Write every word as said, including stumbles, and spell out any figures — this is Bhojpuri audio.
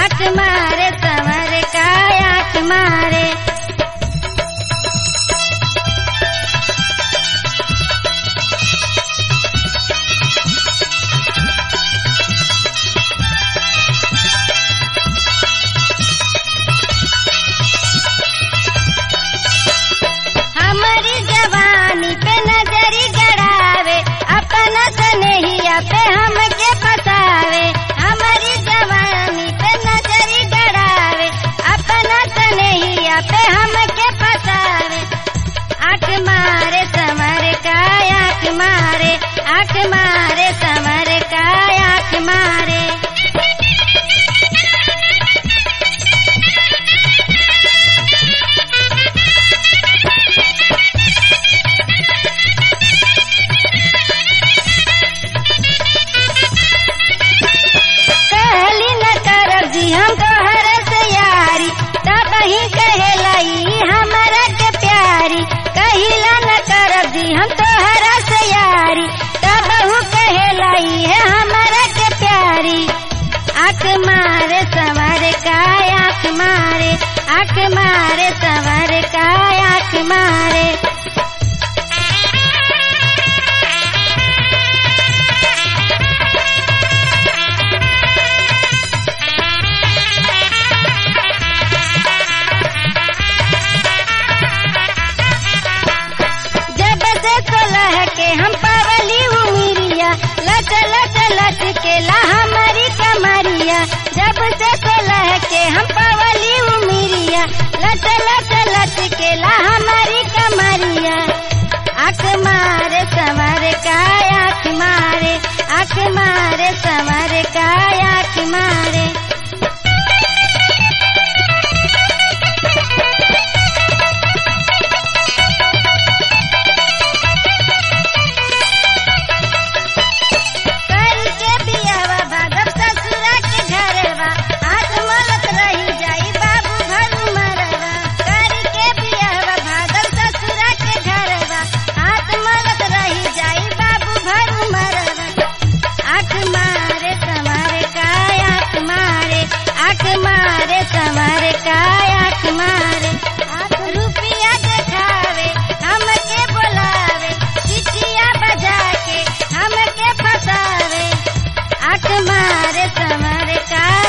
आंख मारे संवर का आंख मारे। हमारी जवानी पे नजरी गड़ावे, अपना सनेहिया पे हमके फसावे। हमारी जवानी पे नजरी गड़ावे, अपना सनेहिया पे हमके फसावे। आंख मारे संवर का आंख मारे, आंख मारे संवर का आंख मारे। हम तोहर से यारी तब ही कहलाई हमारा के प्यारी। कहिला न करब जी हम तोहर से यारी तब हु कहलाई है हमारा के प्यारी। आंख मारे संवर का आंख मारे, आंख मारे संवर का आंख मारे। के हम पावली उमिरिया लच लच लच के ला हमारी कमरिया। जब से सोलह के हम पावली उमिरिया लच लच लच के ला हमारी कमरिया। आंख मारे संवर का आंख मारे, आंख मारे संवर का आंख मारे। संवर का आंख मारे। रुपया दिखावे हमके बुलावे, चिट्ठिया बजा के हमके फसावे। आंख मारे संवर का